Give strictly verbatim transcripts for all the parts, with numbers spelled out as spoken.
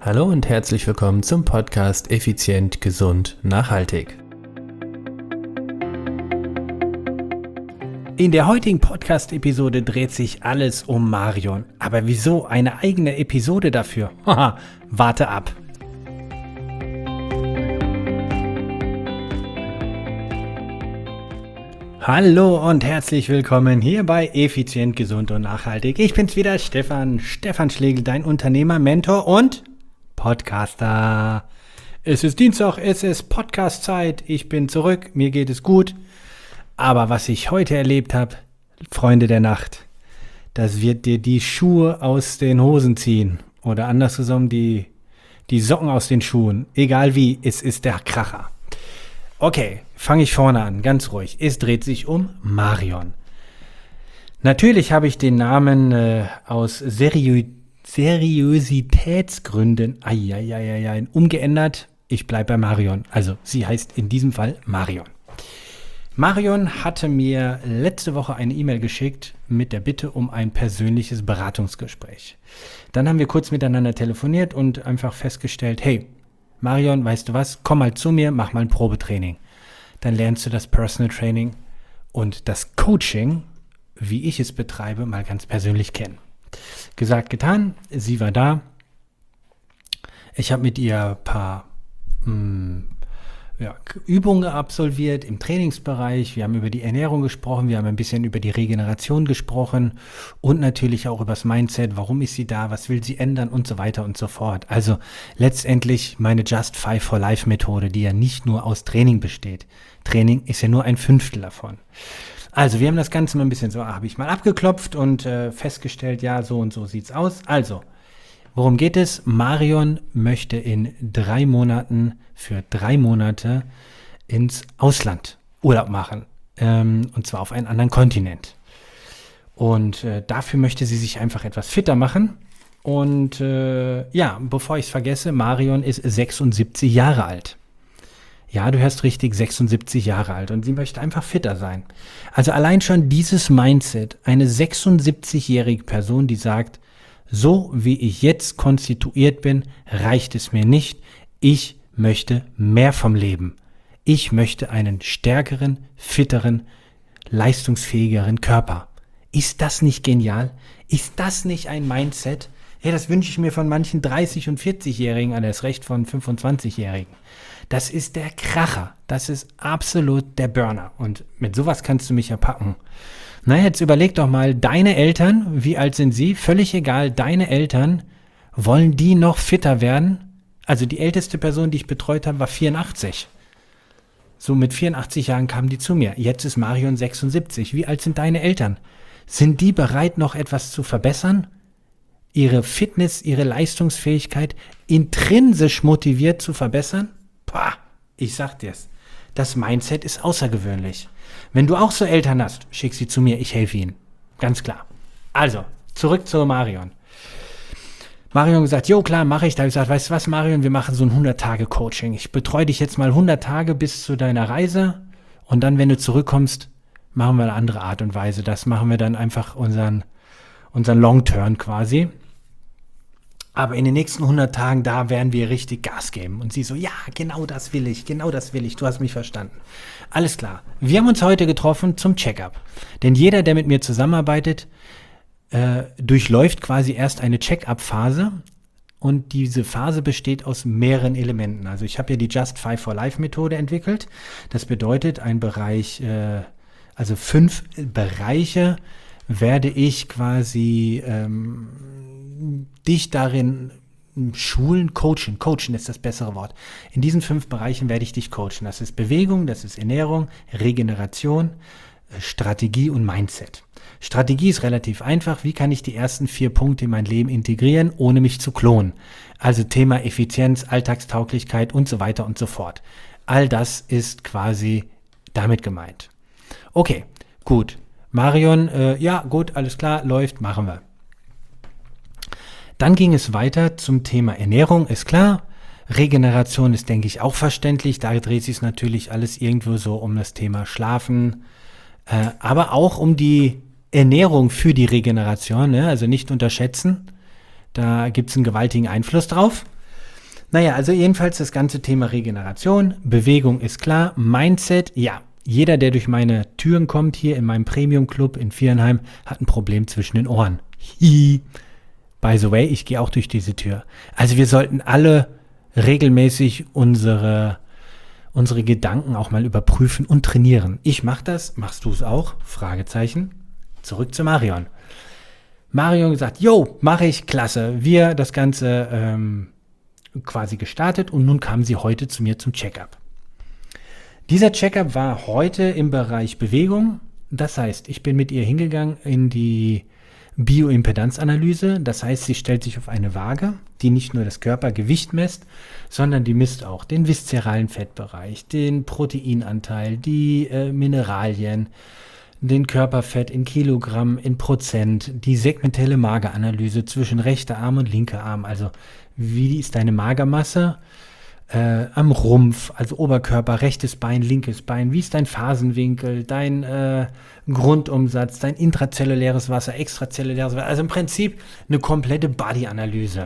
Hallo und herzlich willkommen zum Podcast Effizient, Gesund, Nachhaltig. In der heutigen Podcast-Episode dreht sich alles um Marion. Aber wieso eine eigene Episode dafür? Haha, warte ab. Hallo und herzlich willkommen hier bei Effizient, Gesund und Nachhaltig. Ich bin's wieder, Stefan, Stefan Schlegel, dein Unternehmer, Mentor und Podcaster. Es ist Dienstag, es ist Podcast-Zeit, ich bin zurück, mir geht es gut. Aber was ich heute erlebt habe, Freunde der Nacht, das wird dir die Schuhe aus den Hosen ziehen. Oder andersrum die, die Socken aus den Schuhen. Egal wie, es ist der Kracher. Okay, fange ich vorne an, ganz ruhig. Es dreht sich um Marion. Natürlich habe ich den Namen äh, aus Seriö- Seriositätsgründen ai, ai, ai, ai, umgeändert. Ich bleibe bei Marion. Also sie heißt in diesem Fall Marion. Marion hatte mir letzte Woche eine E-Mail geschickt mit der Bitte um ein persönliches Beratungsgespräch. Dann haben wir kurz miteinander telefoniert und einfach festgestellt, hey, Marion, weißt du was, komm mal zu mir, mach mal ein Probetraining. Dann lernst du das Personal Training und das Coaching, wie ich es betreibe, mal ganz persönlich kennen. Gesagt, getan, sie war da. Ich habe mit ihr ein paar mh, ja, Übungen absolviert im Trainingsbereich. Wir haben über die Ernährung gesprochen, wir haben ein bisschen über die Regeneration gesprochen und natürlich auch über das Mindset, warum ist sie da, was will sie ändern und so weiter und so fort. Also letztendlich meine Just Five for Life Methode, die ja nicht nur aus Training besteht. Training ist ja nur ein Fünftel davon. Also wir haben das Ganze mal ein bisschen so, habe ich mal abgeklopft und äh, festgestellt, ja, so und so sieht's aus. Also, worum geht es? Marion möchte in drei Monaten für drei Monate ins Ausland Urlaub machen. Ähm, und zwar auf einen anderen Kontinent. Und äh, dafür möchte sie sich einfach etwas fitter machen. Und äh, ja, bevor ich es vergesse, Marion ist sechsundsiebzig Jahre alt. Ja, du hörst richtig, sechsundsiebzig Jahre alt und sie möchte einfach fitter sein. Also allein schon dieses Mindset, eine sechsundsiebzigjährige Person, die sagt, so wie ich jetzt konstituiert bin, reicht es mir nicht. Ich möchte mehr vom Leben. Ich möchte einen stärkeren, fitteren, leistungsfähigeren Körper. Ist das nicht genial? Ist das nicht ein Mindset? Ja, das wünsche ich mir von manchen dreißig- und vierzigjährigen, an das Recht von fünfundzwanzigjährigen. Das ist der Kracher. Das ist absolut der Burner. Und mit sowas kannst du mich ja packen. Na, jetzt überleg doch mal, deine Eltern, wie alt sind sie? Völlig egal, deine Eltern, wollen die noch fitter werden? Also die älteste Person, die ich betreut habe, war vierundachtzig. So mit vierundachtzig Jahren kamen die zu mir. Jetzt ist Marion sechsundsiebzig. Wie alt sind deine Eltern? Sind die bereit, noch etwas zu verbessern? Ihre Fitness, ihre Leistungsfähigkeit intrinsisch motiviert zu verbessern? Pah, ich sag dir's. Das Mindset ist außergewöhnlich. Wenn du auch so Eltern hast, schick sie zu mir, ich helfe ihnen. Ganz klar. Also, zurück zu Marion. Marion gesagt, jo klar, mache ich. Da habe ich gesagt, weißt du was, Marion, wir machen so ein hundert-Tage-Coaching. Ich betreue dich jetzt mal hundert Tage bis zu deiner Reise und dann, wenn du zurückkommst, machen wir eine andere Art und Weise. Das machen wir dann einfach unseren, unseren Long-Turn quasi. Aber in den nächsten hundert Tagen, da werden wir richtig Gas geben. Und sie so, ja, genau das will ich, genau das will ich, du hast mich verstanden. Alles klar. Wir haben uns heute getroffen zum Check-up. Denn jeder, der mit mir zusammenarbeitet, äh, durchläuft quasi erst eine Check-up-Phase. Und diese Phase besteht aus mehreren Elementen. Also ich habe ja die Just Five for Life Methode entwickelt. Das bedeutet, ein Bereich, äh, also fünf Bereiche werde ich quasi ähm, dich darin schulen, coachen. Coachen ist das bessere Wort. In diesen fünf Bereichen werde ich dich coachen. Das ist Bewegung, das ist Ernährung, Regeneration, Strategie und Mindset. Strategie ist relativ einfach. Wie kann ich die ersten vier Punkte in mein Leben integrieren, ohne mich zu klonen? Also Thema Effizienz, Alltagstauglichkeit und so weiter und so fort. All das ist quasi damit gemeint. Okay, gut. Marion, äh, ja gut, alles klar, läuft, machen wir. Dann ging es weiter zum Thema Ernährung, ist klar. Regeneration ist, denke ich, auch verständlich. Da dreht sich natürlich alles irgendwo so um das Thema Schlafen, äh, aber auch um die Ernährung für die Regeneration, ne? Also nicht unterschätzen. Da gibt es einen gewaltigen Einfluss drauf. Naja, also jedenfalls das ganze Thema Regeneration, Bewegung ist klar, Mindset, ja, jeder, der durch meine Türen kommt, hier in meinem Premium-Club in Viernheim, hat ein Problem zwischen den Ohren. Hi. By the way, ich gehe auch durch diese Tür. Also wir sollten alle regelmäßig unsere, unsere Gedanken auch mal überprüfen und trainieren. Ich mache das, machst du es auch? Fragezeichen. Zurück zu Marion. Marion sagt, jo, mache ich, klasse. Wir das Ganze ähm, quasi gestartet und nun kam sie heute zu mir zum Check-up. Dieser Check-up war heute im Bereich Bewegung. Das heißt, ich bin mit ihr hingegangen in die Bioimpedanzanalyse. Das heißt, sie stellt sich auf eine Waage, die nicht nur das Körpergewicht misst, sondern die misst auch den viszeralen Fettbereich, den Proteinanteil, die äh, Mineralien, den Körperfett in Kilogramm, in Prozent, die segmentelle Mageranalyse zwischen rechter Arm und linker Arm. Also wie ist deine Magermasse äh, am Rumpf, also Oberkörper, rechtes Bein, linkes Bein, wie ist dein Phasenwinkel, dein äh, Grundumsatz, dein intrazelluläres Wasser, extrazelluläres Wasser, also im Prinzip eine komplette Body-Analyse.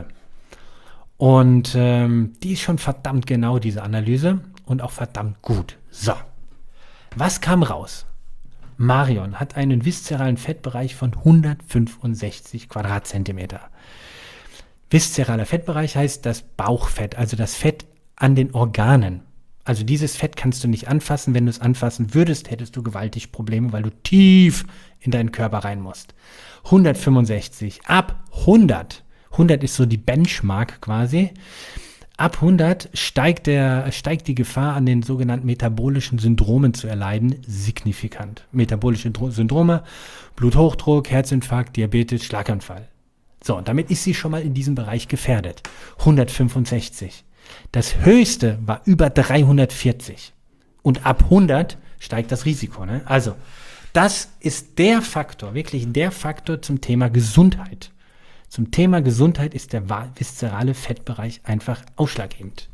Und ähm, die ist schon verdammt genau, diese Analyse, und auch verdammt gut. So, was kam raus? Marion hat einen viszeralen Fettbereich von hundertfünfundsechzig Quadratzentimeter. Viszeraler Fettbereich heißt das Bauchfett, also das Fett an den Organen. Also dieses Fett kannst du nicht anfassen. Wenn du es anfassen würdest, hättest du gewaltig Probleme, weil du tief in deinen Körper rein musst. hundertfünfundsechzig, ab hundert, hundert ist so die Benchmark quasi. Ab hundert steigt, der, steigt die Gefahr, an den sogenannten metabolischen Syndromen zu erleiden, signifikant. Metabolische Syndrome, Bluthochdruck, Herzinfarkt, Diabetes, Schlaganfall. So, damit ist sie schon mal in diesem Bereich gefährdet. hundertfünfundsechzig. Das höchste war über dreihundertvierzig. Und ab hundert steigt das Risiko. Ne? Also, das ist der Faktor, wirklich der Faktor zum Thema Gesundheit. Zum Thema Gesundheit ist der viszerale Fettbereich einfach ausschlaggebend.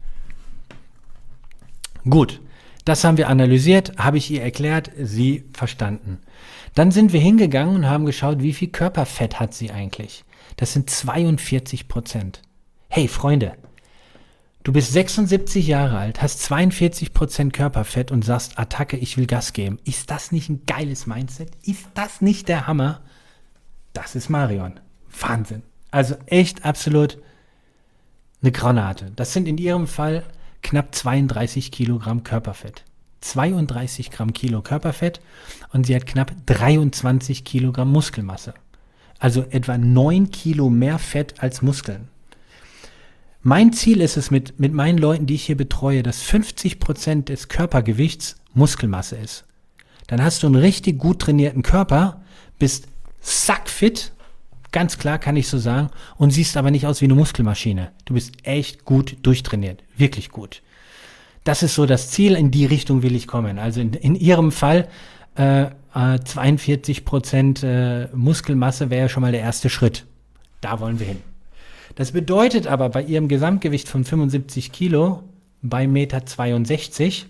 Gut, das haben wir analysiert, habe ich ihr erklärt, sie verstanden. Dann sind wir hingegangen und haben geschaut, wie viel Körperfett hat sie eigentlich. Das sind zweiundvierzig Prozent. Hey Freunde, du bist sechsundsiebzig Jahre alt, hast zweiundvierzig Prozent Körperfett und sagst, Attacke, ich will Gas geben. Ist das nicht ein geiles Mindset? Ist das nicht der Hammer? Das ist Marion. Wahnsinn. Also echt absolut eine Granate. Das sind in ihrem Fall knapp zweiunddreißig Kilogramm Körperfett. zweiunddreißig Gramm Kilo Körperfett und sie hat knapp dreiundzwanzig Kilogramm Muskelmasse. Also etwa neun Kilo mehr Fett als Muskeln. Mein Ziel ist es mit, mit meinen Leuten, die ich hier betreue, dass fünfzig Prozent des Körpergewichts Muskelmasse ist. Dann hast du einen richtig gut trainierten Körper, bist sackfit, ganz klar kann ich so sagen, und siehst aber nicht aus wie eine Muskelmaschine. Du bist echt gut durchtrainiert, wirklich gut. Das ist so das Ziel, in die Richtung will ich kommen. Also in, in ihrem Fall äh, äh, zweiundvierzig Prozent äh, Muskelmasse wäre ja schon mal der erste Schritt. Da wollen wir hin. Das bedeutet aber bei ihrem Gesamtgewicht von fünfundsiebzig Kilo bei Meter zweiundsechzig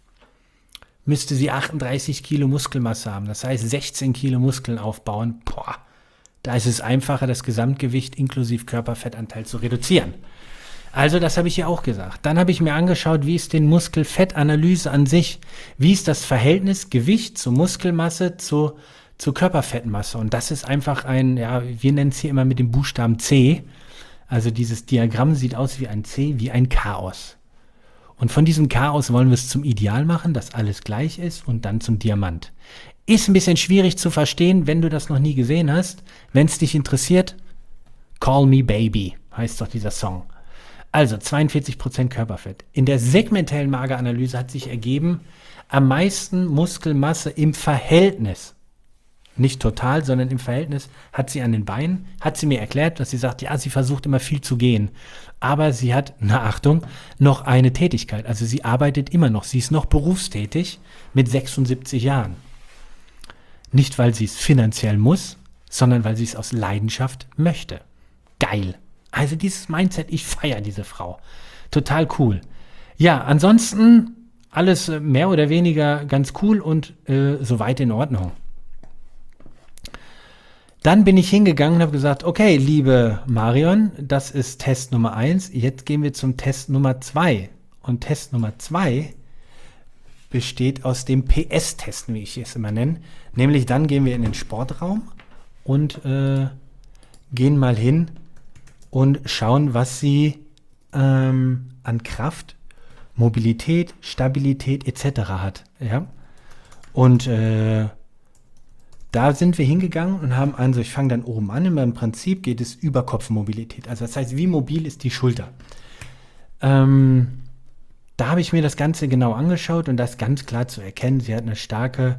müsste sie achtunddreißig Kilo Muskelmasse haben. Das heißt sechzehn Kilo Muskeln aufbauen. Boah, da ist es einfacher, das Gesamtgewicht inklusive Körperfettanteil zu reduzieren. Also das habe ich ihr auch gesagt. Dann habe ich mir angeschaut, wie ist denn Muskelfettanalyse an sich? Wie ist das Verhältnis Gewicht zur Muskelmasse zu, zur Körperfettmasse? Und das ist einfach ein, ja, wir nennen es hier immer mit dem Buchstaben C. Also dieses Diagramm sieht aus wie ein C, wie ein Chaos. Und von diesem Chaos wollen wir es zum Ideal machen, dass alles gleich ist und dann zum Diamant. Ist ein bisschen schwierig zu verstehen, wenn du das noch nie gesehen hast. Wenn es dich interessiert, Call Me Baby, heißt doch dieser Song. Also zweiundvierzig Prozent Körperfett. In der segmentellen Mageranalyse hat sich ergeben, am meisten Muskelmasse im Verhältnis, nicht total, sondern im Verhältnis, hat sie an den Beinen, hat sie mir erklärt, dass sie sagt, ja, sie versucht immer viel zu gehen. Aber sie hat, na Achtung, noch eine Tätigkeit. Also sie arbeitet immer noch, sie ist noch berufstätig mit sechsundsiebzig Jahren. Nicht, weil sie es finanziell muss, sondern weil sie es aus Leidenschaft möchte. Geil. Also dieses Mindset, ich feiere diese Frau. Total cool. Ja, ansonsten alles mehr oder weniger ganz cool und äh, soweit in Ordnung. Dann bin ich hingegangen und habe gesagt, okay, liebe Marion, das ist Test Nummer eins. Jetzt gehen wir zum Test Nummer zwei. Und Test Nummer zwei besteht aus dem P S-Testen, wie ich es immer nenne. Nämlich dann gehen wir in den Sportraum und äh, gehen mal hin und schauen, was sie ähm, an Kraft, Mobilität, Stabilität et cetera hat. Ja? Und äh, da sind wir hingegangen und haben, also ich fange dann oben an, im Prinzip geht es Überkopfmobilität. Also das heißt, wie mobil ist die Schulter? Ähm, da habe ich mir das Ganze genau angeschaut und das ist ganz klar zu erkennen, sie hat eine starke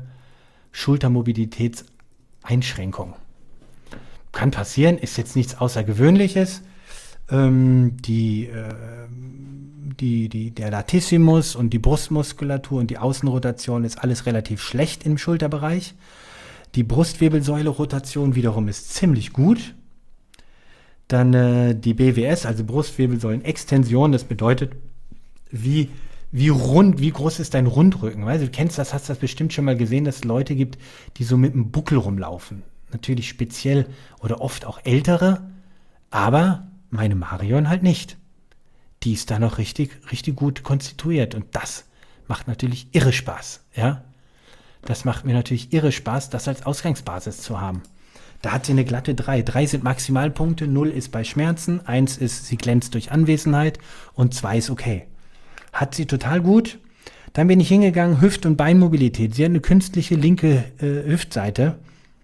Schultermobilitätseinschränkung. Kann passieren, ist jetzt nichts Außergewöhnliches. Ähm, die, äh, die, die, der Latissimus und die Brustmuskulatur und die Außenrotation ist alles relativ schlecht im Schulterbereich. Die Brustwirbelsäule-Rotation wiederum ist ziemlich gut. Dann äh, die B W S, also Brustwirbelsäulen-Extension, das bedeutet, wie, wie rund, wie groß ist dein Rundrücken? Weißt du, du kennst das, hast das bestimmt schon mal gesehen, dass es Leute gibt, die so mit einem Buckel rumlaufen. Natürlich speziell oder oft auch ältere, aber meine Marion halt nicht. Die ist da noch richtig, richtig gut konstituiert und das macht natürlich irre Spaß, ja. Das macht mir natürlich irre Spaß, das als Ausgangsbasis zu haben. Da hat sie eine glatte drei. drei sind Maximalpunkte, null ist bei Schmerzen, eins ist, sie glänzt durch Anwesenheit und zwei ist okay. Hat sie total gut. Dann bin ich hingegangen, Hüft- und Beinmobilität. Sie hat eine künstliche linke äh, Hüftseite.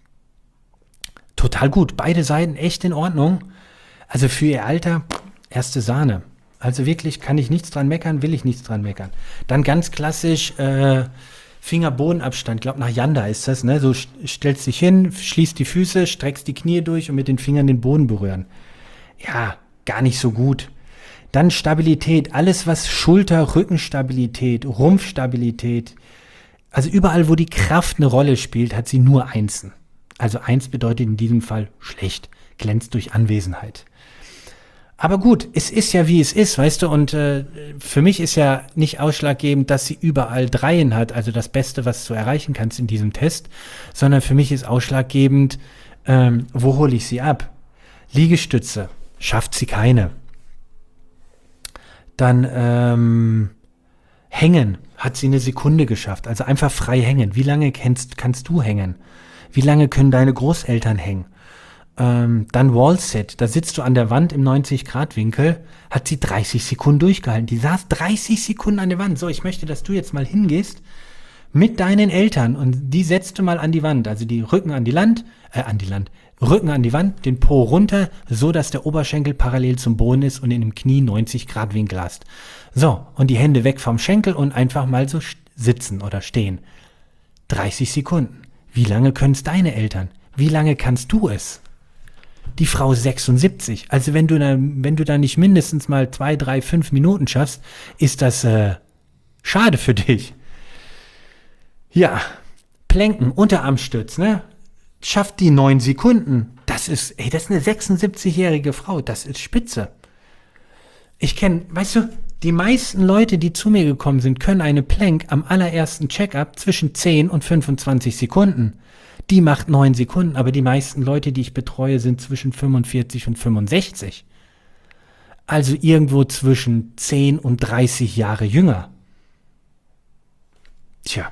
Total gut. Beide Seiten echt in Ordnung. Also für ihr Alter, erste Sahne. Also wirklich kann ich nichts dran meckern, will ich nichts dran meckern. Dann ganz klassisch, äh, Finger-Bodenabstand, ich glaube nach Yanda ist das, ne? So stellst dich hin, schließt die Füße, streckst die Knie durch und mit den Fingern den Boden berühren. Ja, gar nicht so gut. Dann Stabilität, alles was Schulter, Rückenstabilität, Rumpfstabilität, also überall, wo die Kraft eine Rolle spielt, hat sie nur Einsen. Also eins bedeutet in diesem Fall schlecht, glänzt durch Anwesenheit. Aber gut, es ist ja wie es ist, weißt du, und äh, für mich ist ja nicht ausschlaggebend, dass sie überall Dreien hat, also das Beste, was du erreichen kannst in diesem Test, sondern für mich ist ausschlaggebend, ähm, wo hole ich sie ab? Liegestütze, schafft sie keine. Dann ähm, Hängen, hat sie eine Sekunde geschafft, also einfach frei hängen. Wie lange kannst, kannst du hängen? Wie lange können deine Großeltern hängen? Ähm, dann Wall-Sit, da sitzt du an der Wand im neunzig-Grad-Winkel, hat sie dreißig Sekunden durchgehalten. Die saß dreißig Sekunden an der Wand. So, ich möchte, dass du jetzt mal hingehst mit deinen Eltern und die setzt du mal an die Wand. Also die Rücken an die Land, äh, an die Land, Rücken an die Wand, den Po runter, so dass der Oberschenkel parallel zum Boden ist und in dem Knie neunzig-Grad-Winkel hast. So, und die Hände weg vom Schenkel und einfach mal so sitzen oder stehen. dreißig Sekunden. Wie lange können es deine Eltern? Wie lange kannst du es? Die Frau sechsundsiebzig. Also wenn du da, wenn du da nicht mindestens mal zwei, drei, fünf Minuten schaffst, ist das äh, schade für dich. Ja, Planken, Unterarmstütz, ne? Schafft die neun Sekunden. Das ist, ey, das ist eine sechsundsiebzigjährige Frau. Das ist spitze. Ich kenne, weißt du, die meisten Leute, die zu mir gekommen sind, können eine Plank am allerersten Check-up zwischen zehn und fünfundzwanzig Sekunden. Die macht neun Sekunden, aber die meisten Leute, die ich betreue, sind zwischen fünfundvierzig und fünfundsechzig. Also irgendwo zwischen zehn und dreißig Jahre jünger. Tja,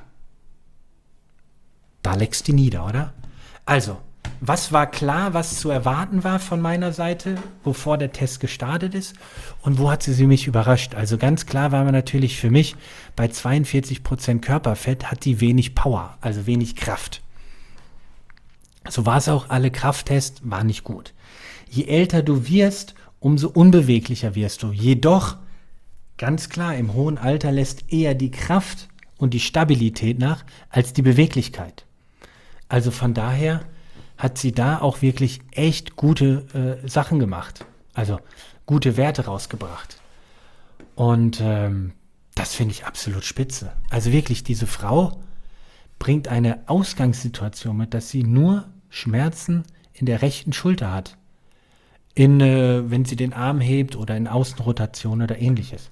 da legst du nieder, oder? Also, was war klar, was zu erwarten war von meiner Seite, bevor der Test gestartet ist? Und wo hat sie, sie mich überrascht? Also ganz klar war mir natürlich für mich, bei zweiundvierzig Prozent Körperfett hat die wenig Power, also wenig Kraft. So war es auch, alle Krafttests waren nicht gut. Je älter du wirst, umso unbeweglicher wirst du. Jedoch, ganz klar, im hohen Alter lässt eher die Kraft und die Stabilität nach, als die Beweglichkeit. Also von daher hat sie da auch wirklich echt gute äh, Sachen gemacht. Also gute Werte rausgebracht. Und ähm, das finde ich absolut spitze. Also wirklich, diese Frau bringt eine Ausgangssituation mit, dass sie nur Schmerzen in der rechten Schulter hat. In, äh, wenn sie den Arm hebt oder in Außenrotation oder ähnliches.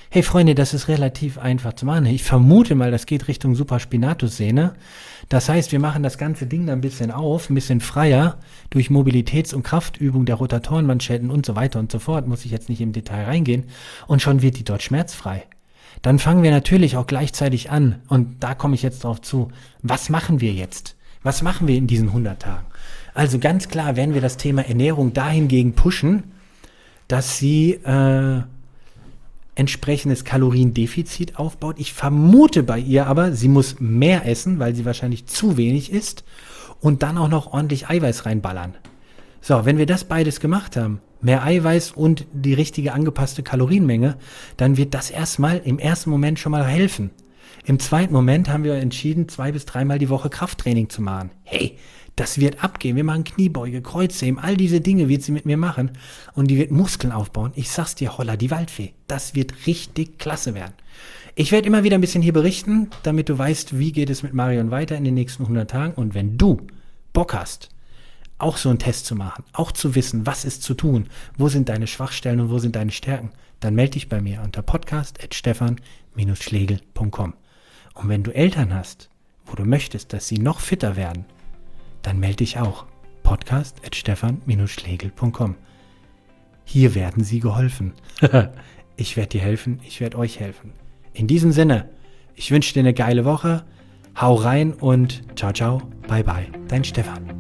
Hey Freunde, das ist relativ einfach zu machen. Ich vermute mal, das geht Richtung Supraspinatus-Sehne. Das heißt, wir machen das ganze Ding dann ein bisschen auf, ein bisschen freier durch Mobilitäts- und Kraftübung der Rotatorenmanschetten und so weiter und so fort. Muss ich jetzt nicht im Detail reingehen. Und schon wird die dort schmerzfrei. Dann fangen wir natürlich auch gleichzeitig an. Und da komme ich jetzt drauf zu. Was machen wir jetzt? Was machen wir in diesen hundert Tagen? Also ganz klar werden wir das Thema Ernährung dahingegen pushen, dass sie äh, entsprechendes Kaloriendefizit aufbaut. Ich vermute bei ihr aber, sie muss mehr essen, weil sie wahrscheinlich zu wenig isst und dann auch noch ordentlich Eiweiß reinballern. So, wenn wir das beides gemacht haben, mehr Eiweiß und die richtige angepasste Kalorienmenge, dann wird das erstmal im ersten Moment schon mal helfen. Im zweiten Moment haben wir entschieden, zwei bis dreimal die Woche Krafttraining zu machen. Hey, das wird abgehen. Wir machen Kniebeuge, Kreuzheben, all diese Dinge wird sie mit mir machen und die wird Muskeln aufbauen. Ich sag's dir, holla die Waldfee. Das wird richtig klasse werden. Ich werde immer wieder ein bisschen hier berichten, damit du weißt, wie geht es mit Marion weiter in den nächsten hundert Tagen. Und wenn du Bock hast, auch so einen Test zu machen, auch zu wissen, was ist zu tun, wo sind deine Schwachstellen und wo sind deine Stärken, dann melde dich bei mir unter podcast at stefan dash schlegel punkt com. Und wenn du Eltern hast, wo du möchtest, dass sie noch fitter werden, dann melde dich auch. podcast at stefan dash schlegel punkt com. Hier werden sie geholfen. Ich werde dir helfen, ich werde euch helfen. In diesem Sinne, ich wünsche dir eine geile Woche. Hau rein und ciao, ciao, bye, bye. Dein Stefan.